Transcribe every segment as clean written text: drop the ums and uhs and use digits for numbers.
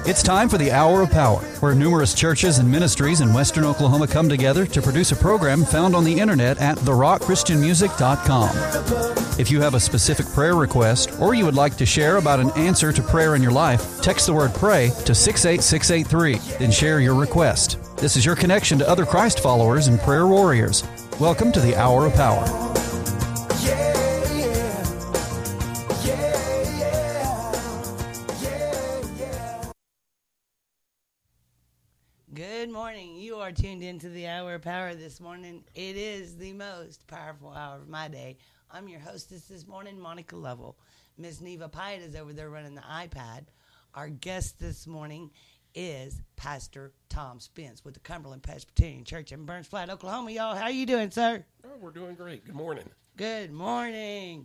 It's time for the Hour of Power, where numerous churches and ministries in Western Oklahoma come together to produce a program found on the internet at therockchristianmusic.com. If you have a specific prayer request or you would like to share about an answer to prayer in your life, text the word PRAY to 68683, then share your request. This is your connection to other Christ followers and prayer warriors. Welcome to the Hour of Power. Good morning. You are tuned into the Hour of Power this morning. It is the most powerful hour of my day. I'm your hostess this morning, Monica Lovell. Miss Neva Pyatt is over there running the iPad. Our guest this morning is Pastor Tom Spence with the Cumberland Presbyterian Church in Burns Flat, Oklahoma. Y'all, how you doing, sir? Oh, we're doing great. Good morning. Good morning.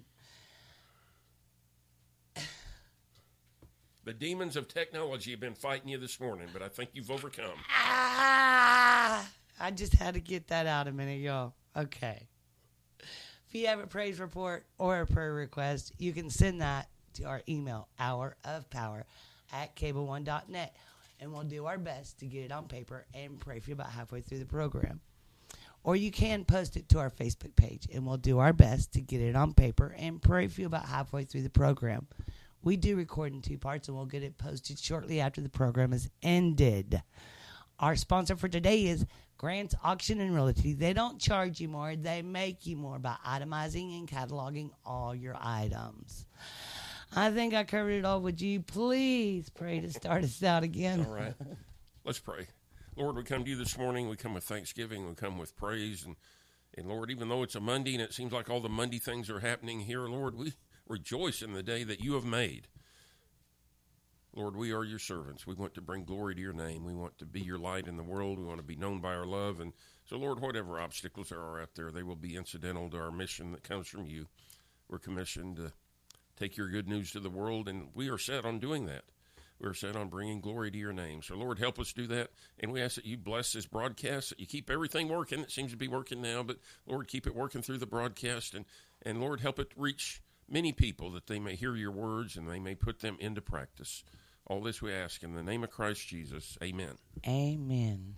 The demons of technology have been fighting you this morning, but I think you've overcome. I just had to get that out a minute, y'all. Okay. If you have a praise report or a prayer request, you can send that to our email, hourofpower@cable1.net, and we'll do our best to get it on paper and pray for you about halfway through the program. Or you can post it to our Facebook page, and we'll do our best to get it on paper and pray for you about halfway through the program. We do record in two parts, and we'll get it posted shortly after the program is ended. Our sponsor for today is Grants Auction and Realty. They don't charge you more. They make you more by itemizing and cataloging all your items. I think I covered it all. Would you please pray to start us out again? All right. Let's pray. Lord, we come to you this morning. We come with thanksgiving. We come with praise. And Lord, even though it's a Monday and it seems like all the Monday things are happening here, Lord, we rejoice in the day that you have made. Lord, we are your servants. We want to bring glory to your name. We want to be your light in the world. We want to be known by our love. And so, Lord, whatever obstacles there are out there, they will be incidental to our mission that comes from you. We're commissioned to take your good news to the world, and we are set on doing that. We are set on bringing glory to your name. So, Lord, help us do that. And we ask that you bless this broadcast, that you keep everything working. It seems to be working now, but, Lord, keep it working through the broadcast. And Lord, help it reach many people that they may hear your words and they may put them into practice. All this we ask in the name of Christ Jesus. Amen. Amen.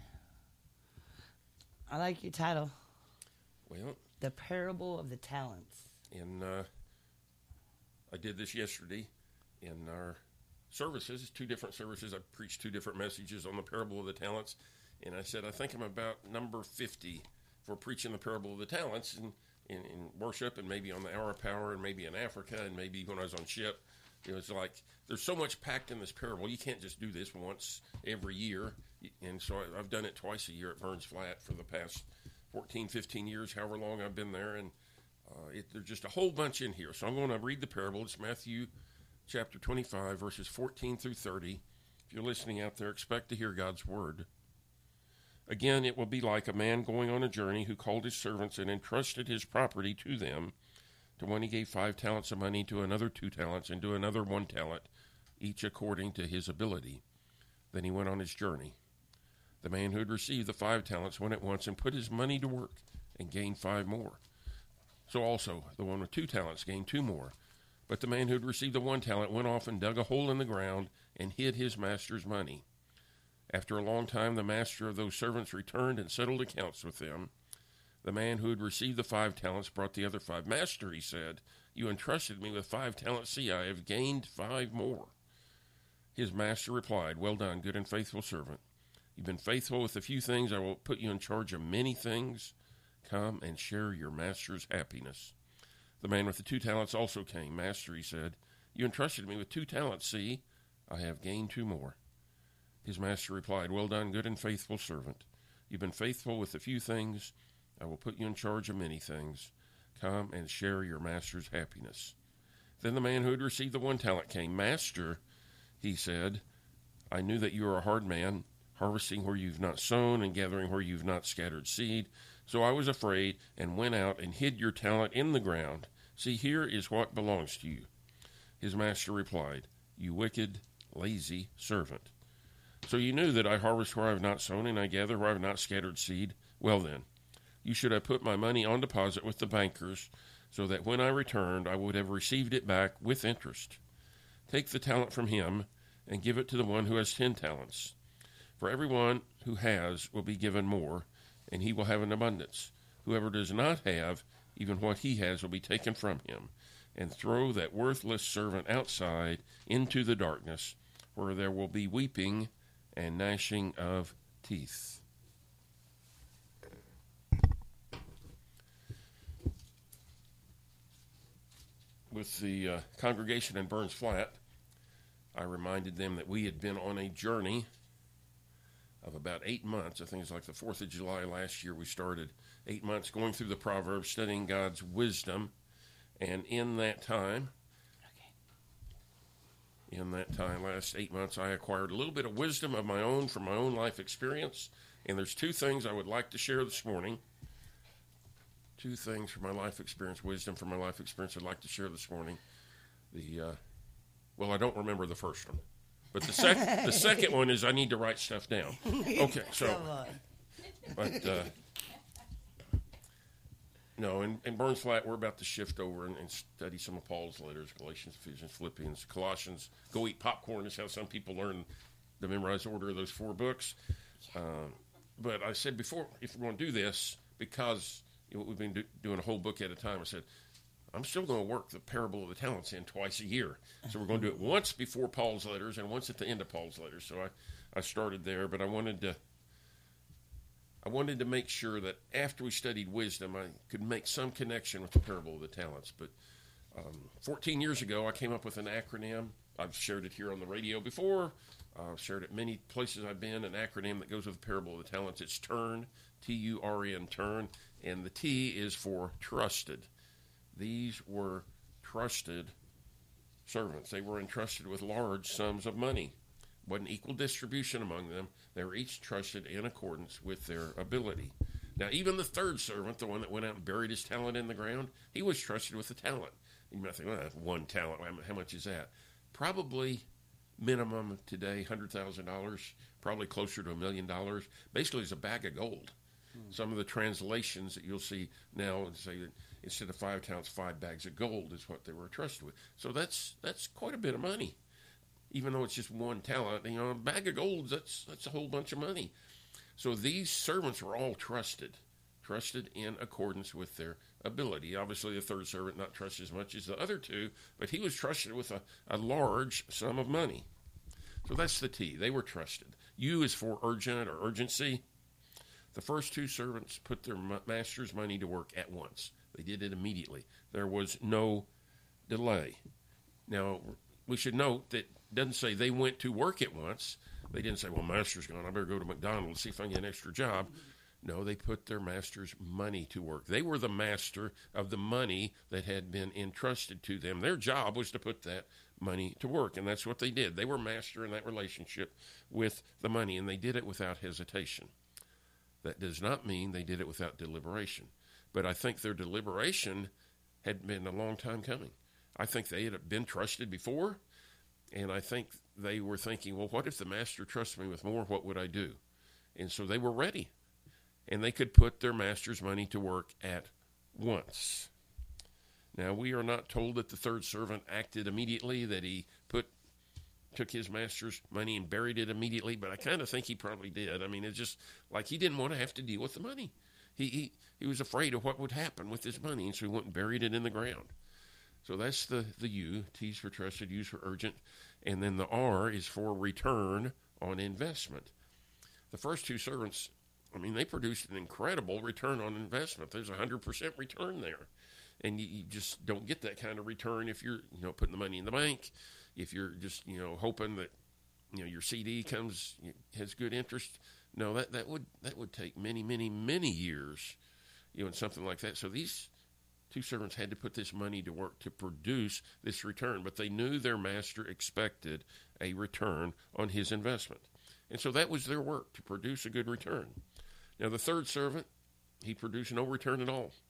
I like your title. Well, The Parable of the Talents. And I did this yesterday in our services, 2 different services. I preached 2 different messages on the parable of the talents. And I said, I think I'm about number 50 for preaching the parable of the talents in worship, and maybe on the Hour of Power, and maybe in Africa, and maybe when I was on ship. It was like, there's so much packed in this parable. You can't just do this once every year. And so I've done it twice a year at Burns Flat for the past 14, 15 years, however long I've been there. And there's just a whole bunch in here. So I'm going to read the parable. It's Matthew chapter 25, verses 14 through 30. If you're listening out there, expect to hear God's word. Again, it will be like a man going on a journey who called his servants and entrusted his property to them. To one he gave 5 talents of money, to another 2 talents, and to another 1 talent, each according to his ability. Then he went on his journey. The man who had received the 5 talents went at once and put his money to work and gained 5 more. So also the one with 2 talents gained 2 more. But the man who had received the 1 talent went off and dug a hole in the ground and hid his master's money. After a long time, the master of those servants returned and settled accounts with them. The man who had received the 5 talents brought the other 5. Master, he said, you entrusted me with 5 talents. See, I have gained 5 more. His master replied, well done, good and faithful servant. You've been faithful with a few things. I will put you in charge of many things. Come and share your master's happiness. The man with the 2 talents also came. Master, he said, you entrusted me with 2 talents. See, I have gained 2 more. His master replied, well done, good and faithful servant. You've been faithful with a few things. I will put you in charge of many things. Come and share your master's happiness. Then the man who had received the 1 talent came. Master, he said, I knew that you are a hard man, harvesting where you've not sown and gathering where you've not scattered seed. So I was afraid and went out and hid your talent in the ground. See, here is what belongs to you. His master replied, you wicked, lazy servant. So you knew that I harvest where I have not sown and I gather where I have not scattered seed. Well then, you should have put my money on deposit with the bankers, so that when I returned, I would have received it back with interest. Take the talent from him and give it to the one who has 10 talents. For everyone who has will be given more, and he will have an abundance. Whoever does not have, even what he has will be taken from him. And throw that worthless servant outside into the darkness, where there will be weeping and gnashing of teeth. With the congregation in Burns Flat, I reminded them that we had been on a journey of about 8 months. I think it's like the 4th of July last year we started 8 months going through the Proverbs, studying God's wisdom. And in that time, last 8 months, I acquired a little bit of wisdom of my own from my own life experience. And there's 2 things I would like to share this morning. 2 things from my life experience, wisdom from my life experience I'd like to share this morning. Well, I don't remember the first one. But the second one is I need to write stuff down. Okay, so, but, no, in Burns Flat, we're about to shift over and study some of Paul's letters, Galatians, Ephesians, Philippians, Colossians. Go eat popcorn is how some people learn the memorized order of those 4 books. But I said before, if we're going to do this, because we've been doing a whole book at a time, I said, I'm still going to work the parable of the talents in twice a year. So we're going to do it once before Paul's letters and once at the end of Paul's letters. So I started there, but I wanted to make sure that after we studied wisdom, I could make some connection with the parable of the talents. But 14 years ago, I came up with an acronym. I've shared it here on the radio before. I've shared it many places I've been, an acronym that goes with the parable of the talents. It's TURN, T-U-R-N, TURN, and the T is for trusted. These were trusted servants. They were entrusted with large sums of money. It wasn't equal distribution among them. They were each trusted in accordance with their ability. Now, even the third servant, the one that went out and buried his talent in the ground, he was trusted with a talent. You might think, well, that's 1 talent. How much is that? Probably minimum today, $100,000, probably closer to $1 million. Basically, it's a bag of gold. Some of the translations that you'll see now say that instead of 5 talents, 5 bags of gold is what they were trusted with. So that's quite a bit of money. Even though it's just 1 talent, a bag of gold, that's a whole bunch of money. So these servants were all trusted in accordance with their ability. Obviously, the third servant not trusted as much as the other 2, but he was trusted with a large sum of money. So that's the T. They were trusted. U is for urgent or urgency. The first 2 servants put their master's money to work at once. They did it immediately. There was no delay. Now, we should note that it doesn't say they went to work at once. They didn't say, well, master's gone, I better go to McDonald's, see if I can get an extra job. No, they put their master's money to work. They were the master of the money that had been entrusted to them. Their job was to put that money to work, and that's what they did. They were master in that relationship with the money, and they did it without hesitation. That does not mean they did it without deliberation. But I think their deliberation had been a long time coming. I think they had been trusted before, and I think they were thinking, well, what if the master trusts me with more? What would I do? And so they were ready, and they could put their master's money to work at once. Now, we are not told that the third servant acted immediately, that he took his master's money and buried it immediately, but I kind of think he probably did. I mean, it's just like he didn't want to have to deal with the money. He was afraid of what would happen with his money, and so he went and buried it in the ground. So that's the U. T's for trusted, U's for urgent, and then the R is for return on investment. The first 2 servants, they produced an incredible return on investment. There's 100% return there, and you just don't get that kind of return if you're putting the money in the bank. If you're just, hoping that, your CD has good interest. No, that would take many, many, many years, and something like that. So these 2 servants had to put this money to work to produce this return, but they knew their master expected a return on his investment. And so that was their work, to produce a good return. Now, the third servant, he produced no return at all.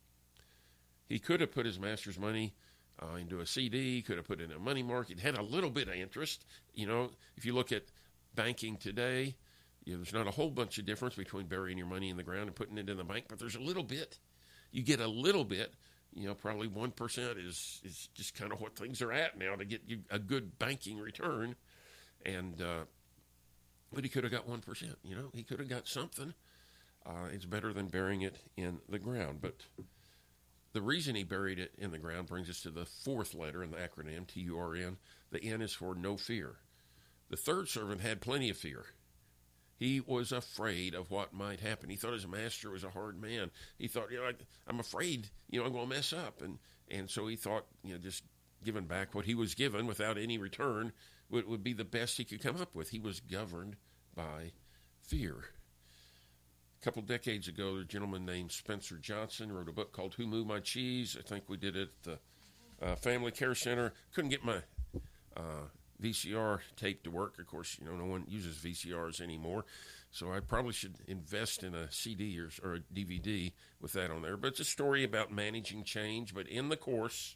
He could have put his master's money into a CD, could have put it in a money market, had a little bit of interest. If you look at banking today, there's not a whole bunch of difference between burying your money in the ground and putting it in the bank, but there's a little bit. You get a little bit, probably 1% is just kind of what things are at now to get you a good banking return. And but he could have got 1%. You know, he could have got something. It's better than burying it in the ground. But the reason he buried it in the ground brings us to the fourth letter in the acronym, TURN. The N is for no fear. The third servant had plenty of fear. He was afraid of what might happen. He thought his master was a hard man. He thought, I'm afraid, I'm going to mess up. And so he thought, just giving back what he was given without any return would be the best he could come up with. He was governed by fear. A couple decades ago, a gentleman named Spencer Johnson wrote a book called Who Moved My Cheese? I think we did it at the Family Care Center. Couldn't get my VCR tape to work. Of course, no one uses VCRs anymore, so I probably should invest in a CD or a DVD with that on there. But it's a story about managing change. But in the course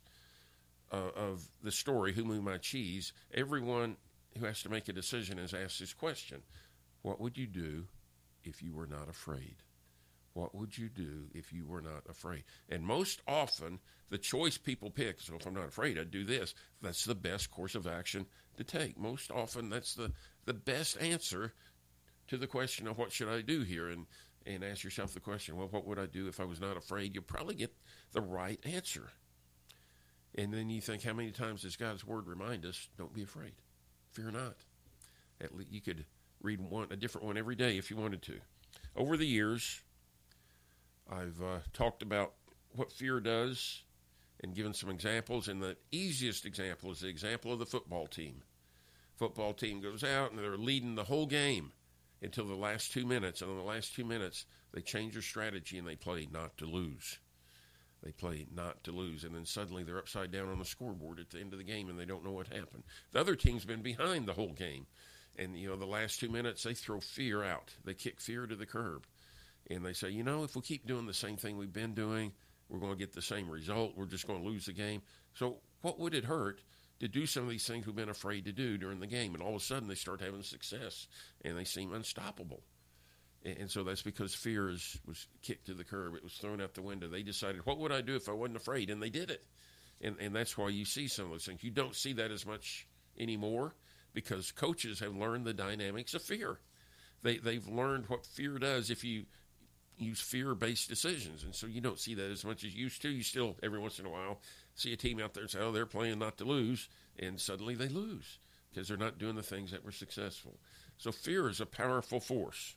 of the story, Who Moved My Cheese, everyone who has to make a decision is asked this question: what would you do if you were not afraid? What would you do if you were not afraid? And most often, the choice people pick, so if I'm not afraid, I'd do this. That's the best course of action to take. Most often, that's the best answer to the question of what should I do here? And ask yourself the question, well, what would I do if I was not afraid? You'll probably get the right answer. And then you think, how many times does God's Word remind us, don't be afraid, fear not? At least you could read a different one every day if you wanted to. Over the years, I've talked about what fear does and given some examples, and the easiest example is the example of the football team. Football team goes out, and they're leading the whole game until the last 2 minutes, and in the last 2 minutes, they change their strategy, and they play not to lose. They play not to lose, and then suddenly they're upside down on the scoreboard at the end of the game, and they don't know what happened. The other team's been behind the whole game, and, the last 2 minutes, they throw fear out. They kick fear to the curb, and they say, if we keep doing the same thing we've been doing, we're going to get the same result. We're just going to lose the game. So what would it hurt to do some of these things we've been afraid to do during the game? And all of a sudden, they start having success, and they seem unstoppable. And so that's because fear was kicked to the curb. It was thrown out the window. They decided, what would I do if I wasn't afraid? And they did it. And that's why you see some of those things. You don't see that as much anymore because coaches have learned the dynamics of fear. They've learned what fear does if you use fear-based decisions. And so you don't see that as much as you used to. You still, every once in a while, see a team out there and say, they're playing not to lose. And suddenly they lose because they're not doing the things that were successful. So fear is a powerful force.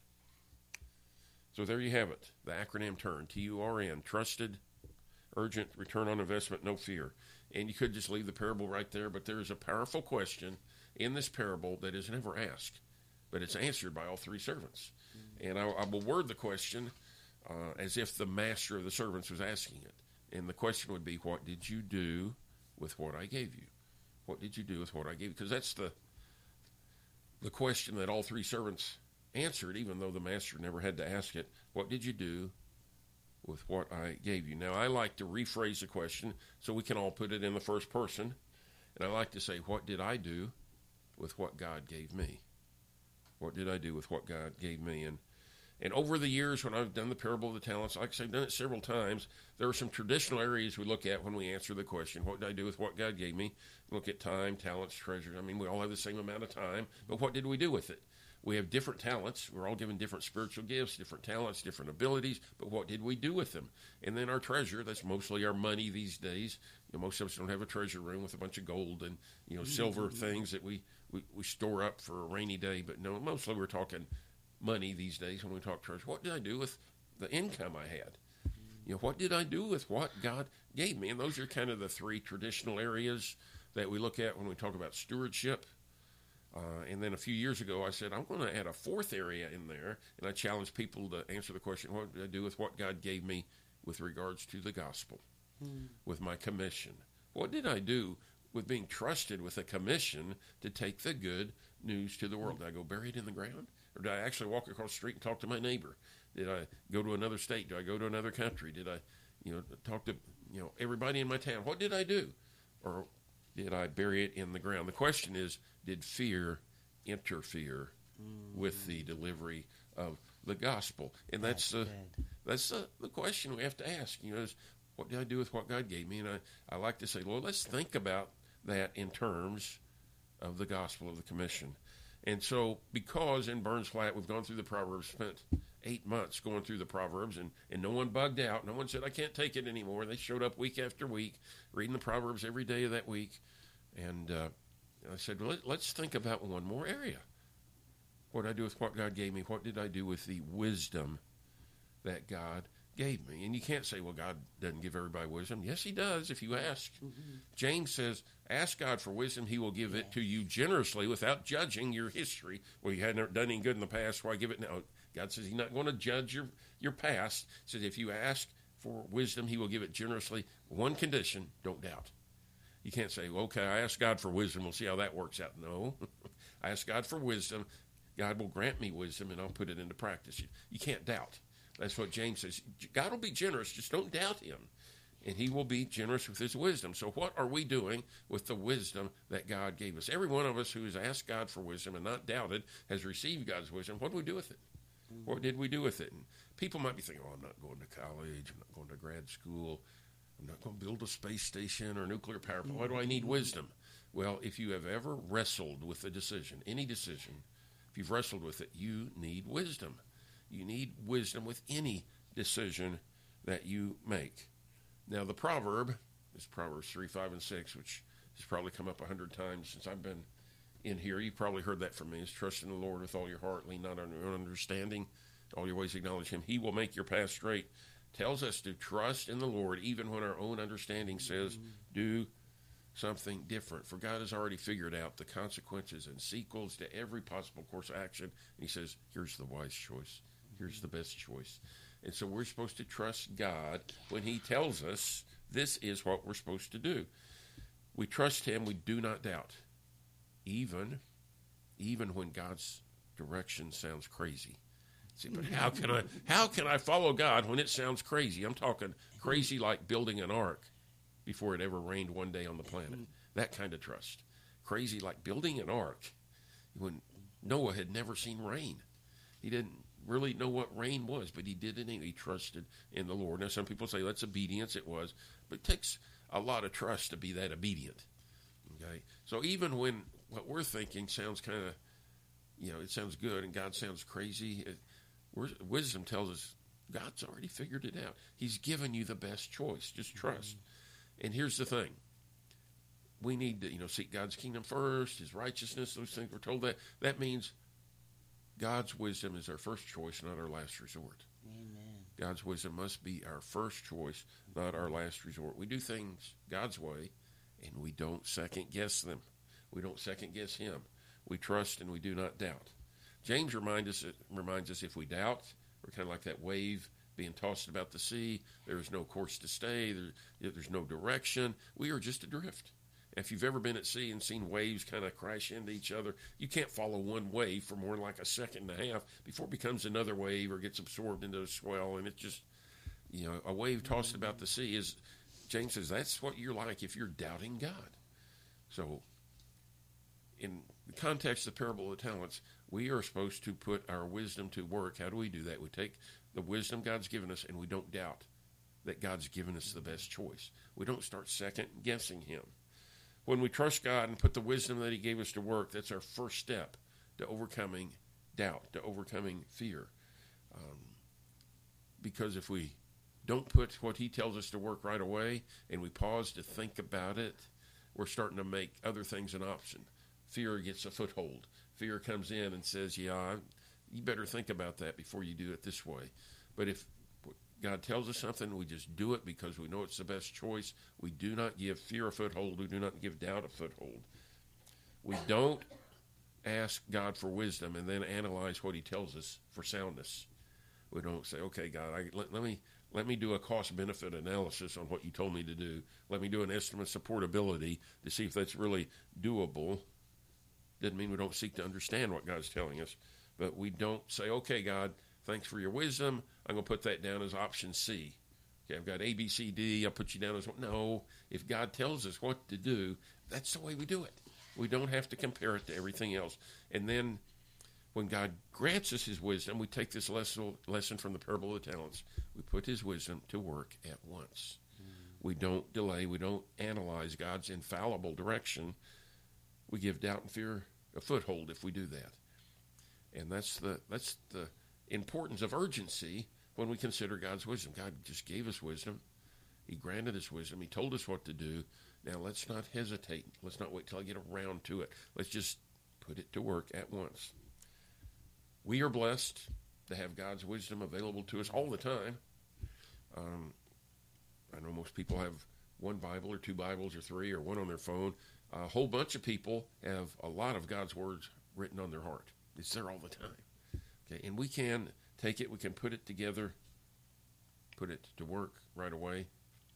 So there you have it, the acronym TURN, T-U-R-N, trusted, urgent, return on investment, no fear. And you could just leave the parable right there, but there is a powerful question in this parable that is never asked, but it's answered by all three servants. And I will word the question as if the master of the servants was asking it. And the question would be, what did you do with what I gave you? What did you do with what I gave you? Because that's the question that all three servants answered, even though the master never had to ask it. What did you do with what I gave you? Now, I like to rephrase the question so we can all put it in the first person. And I like to say, what did I do with what God gave me? What did I do with what God gave me? And over the years, when I've done the parable of the talents, like I say, I've done it several times, there are some traditional areas we look at when we answer the question, what did I do with what God gave me? We look at time, talents, treasures. I mean, we all have the same amount of time, but what did we do with it? We have different talents. We're all given different spiritual gifts, different talents, different abilities, but what did we do with them? And then our treasure, that's mostly our money these days. Most of us don't have a treasure room with a bunch of gold and, silver things that we store up for a rainy day. But no, mostly we're talking money these days when we talk treasure. What did I do with the income I had? What did I do with what God gave me? And those are kind of the three traditional areas that we look at when we talk about stewardship. And then a few years ago, I said, I'm going to add a fourth area in there, and I challenged people to answer the question, what did I do with what God gave me with regards to the gospel, with my commission? What did I do with being trusted with a commission to take the good news to the world? Did I go bury it in the ground? Or did I actually walk across the street and talk to my neighbor? Did I go to another state? Did I go to another country? Did I, talk to, everybody in my town? What did I do? Or did I bury it in the ground? The question is, did fear interfere with the delivery of the gospel? And that's the question we have to ask. Is what did I do with what God gave me? And I like to say, Lord, let's think about that in terms of the gospel of the commission. And so, because in Burns Flat we've gone through the Proverbs, spent 8 months going through the Proverbs, and no one bugged out. No one said, I can't take it anymore. They showed up week after week, reading the Proverbs every day of that week. And I said, well, let's think about one more area. What did I do with what God gave me? What did I do with the wisdom that God gave me? And you can't say, well, God doesn't give everybody wisdom. Yes, he does, if you ask. Mm-hmm. James says, ask God for wisdom. He will give it to you generously without judging your history. Well, you hadn't done any good in the past, why give it now? God says he's not going to judge your past. He says if you ask for wisdom, he will give it generously. One condition, don't doubt. You can't say, well, okay, I asked God for wisdom. We'll see how that works out. No. I asked God for wisdom. God will grant me wisdom, and I'll put it into practice. You can't doubt. That's what James says. God will be generous. Just don't doubt him. And he will be generous with his wisdom. So what are we doing with the wisdom that God gave us? Every one of us who has asked God for wisdom and not doubted has received God's wisdom. What do we do with it? What did we do with it? And people might be thinking, oh, I'm not going to college. I'm not going to grad school. I'm not going to build a space station or nuclear power plant. Why do I need wisdom? Well, if you have ever wrestled with a decision, any decision, if you've wrestled with it, you need wisdom. You need wisdom with any decision that you make. Now, the proverb is Proverbs 3, 5, and 6, which has probably come up 100 times since I've been in here. You've probably heard that from me. Is trust in the Lord with all your heart, lean not on your own understanding. All your ways acknowledge him. He will make your path straight. Tells us to trust in the Lord even when our own understanding says do something different. For God has already figured out the consequences and sequels to every possible course of action. And he says, here's the wise choice. Here's the best choice. And so we're supposed to trust God when he tells us this is what we're supposed to do. We trust him. We do not doubt. Even when God's direction sounds crazy. See, but how can I follow God when it sounds crazy? I'm talking crazy like building an ark before it ever rained one day on the planet. That kind of trust. Crazy like building an ark when Noah had never seen rain. He didn't really know what rain was, but he did it and he trusted in the Lord. Now, some people say that's obedience. It was, but it takes a lot of trust to be that obedient. Okay, so even when what we're thinking sounds kind of, it sounds good and God sounds crazy, wisdom tells us God's already figured it out. He's given you the best choice. Just trust. And here's the thing. We need to, seek God's kingdom first, his righteousness, those things we're told that. That means God's wisdom is our first choice, not our last resort. Amen. God's wisdom must be our first choice, not our last resort. We do things God's way, and we don't second-guess them. We don't second-guess him. We trust and we do not doubt. James reminds us if we doubt, we're kind of like that wave being tossed about the sea. There is no course to stay. There's no direction. We are just adrift. If you've ever been at sea and seen waves kind of crash into each other, you can't follow one wave for more than like a second and a half before it becomes another wave or gets absorbed into a swell. And it's just, a wave tossed about the sea is, James says, that's what you're like if you're doubting God. So in the context of the parable of the talents, we are supposed to put our wisdom to work. How do we do that? We take the wisdom God's given us and we don't doubt that God's given us the best choice. We don't start second-guessing him. When we trust God and put the wisdom that he gave us to work, that's our first step to overcoming doubt, to overcoming fear. Because if we don't put what he tells us to work right away and we pause to think about it, we're starting to make other things an option. Fear gets a foothold. Fear comes in and says, you better think about that before you do it this way. But if God tells us something, we just do it because we know it's the best choice. We do not give fear a foothold. We do not give doubt a foothold. We don't ask God for wisdom and then analyze what he tells us for soundness. We don't say, okay, God, let me do a cost-benefit analysis on what you told me to do. Let me do an estimate of supportability to see if that's really doable. Doesn't mean we don't seek to understand what God's telling us, but we don't say, okay, God, thanks for your wisdom. I'm going to put that down as option C. Okay, I've got A, B, C, D. I'll put you down as one. No, if God tells us what to do, that's the way we do it. We don't have to compare it to everything else. And then when God grants us his wisdom, we take this lesson from the parable of the talents. We put his wisdom to work at once. We don't delay. We don't analyze God's infallible direction. We give doubt and fear a foothold if we do that. And that's the importance of urgency when we consider God's wisdom. God just gave us wisdom. He granted us wisdom. He told us what to do. Now let's not hesitate. Let's not wait till I get around to it. Let's just put it to work at once. We are blessed to have God's wisdom available to us all the time. I know most people have one Bible or two Bibles or three or one on their phone. A whole bunch of people have a lot of God's words written on their heart. It's there all the time. Okay, and we can take it, we can put it together, put it to work right away.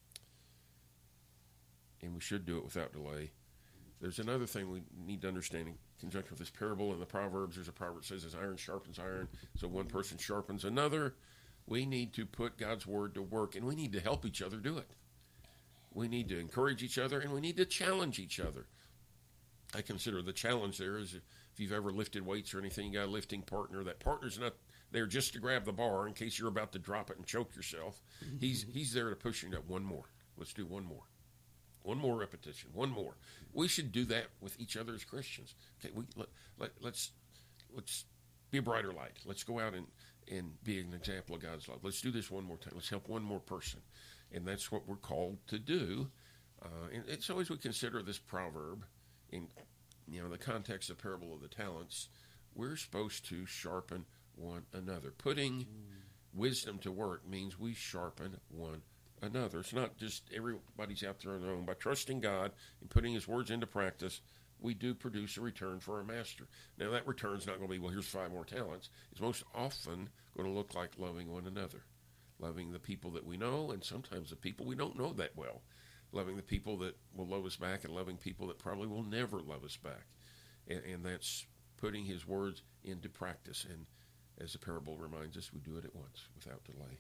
And we should do it without delay. There's another thing we need to understand in conjunction with this parable in the Proverbs. There's a proverb that says, as iron sharpens iron, so one person sharpens another. We need to put God's word to work, and we need to help each other do it. We need to encourage each other, and we need to challenge each other. I consider the challenge there is if you've ever lifted weights or anything, you got a lifting partner. That partner's not there just to grab the bar in case you're about to drop it and choke yourself. He's there to push you up. One more. Let's do one more. One more repetition. One more. We should do that with each other as Christians. Okay, let's be a brighter light. Let's go out and be an example of God's love. Let's do this one more time. Let's help one more person. And that's what we're called to do. And it's always we consider this proverb in the context of the parable of the talents. We're supposed to sharpen one another. Putting wisdom to work means we sharpen one another. It's not just everybody's out there on their own. By trusting God and putting his words into practice, we do produce a return for our master. Now, that return's not going to be, well, here's 5 more talents. It's most often going to look like loving one another, loving the people that we know, and sometimes the people we don't know that well, loving the people that will love us back, and loving people that probably will never love us back. And that's putting his words into practice. And as the parable reminds us, we do it at once without delay.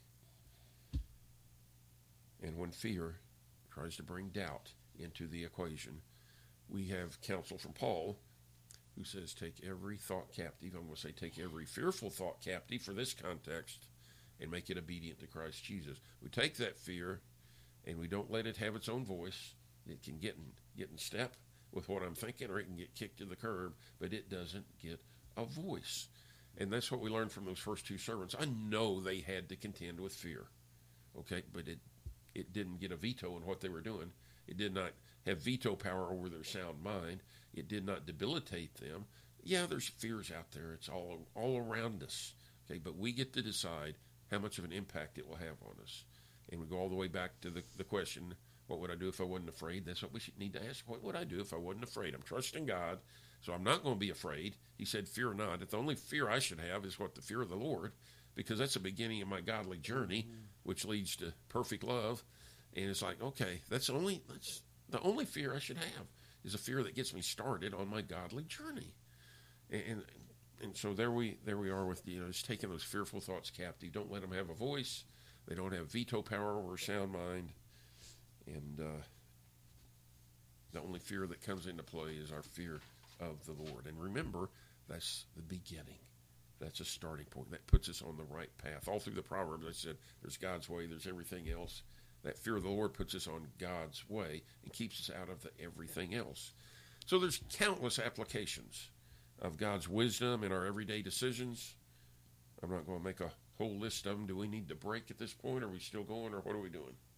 And when fear tries to bring doubt into the equation, we have counsel from Paul, who says, take every thought captive. I'm going to say take every fearful thought captive for this context and make it obedient to Christ Jesus. We take that fear and we don't let it have its own voice. It can get in step with what I'm thinking, or it can get kicked to the curb, but it doesn't get a voice. And that's what we learned from those first 2 servants. I know they had to contend with fear, okay, but it didn't get a veto in what they were doing. It did not have veto power over their sound mind. It did not debilitate them. Yeah, there's fears out there. It's all around us. Okay, but we get to decide how much of an impact it will have on us. And we go all the way back to the question, what would I do if I wasn't afraid? That's what we should need to ask. What would I do if I wasn't afraid? I'm trusting God, so I'm not going to be afraid. He said, fear not. The only fear I should have is what? The fear of the Lord, because that's the beginning of my godly journey, which leads to perfect love. And it's like, okay, that's the only fear I should have is a fear that gets me started on my godly journey. And so there we are with, just taking those fearful thoughts captive. Don't let them have a voice. They don't have veto power over a sound mind. And the only fear that comes into play is our fear of the Lord. And remember, that's the beginning. That's a starting point. That puts us on the right path. All through the Proverbs, I said, there's God's way, there's everything else. That fear of the Lord puts us on God's way and keeps us out of everything else. So there's countless applications of God's wisdom in our everyday decisions. I'm not going to make a whole list of them. Do we need to break at this point? Are we still going, or what are we doing?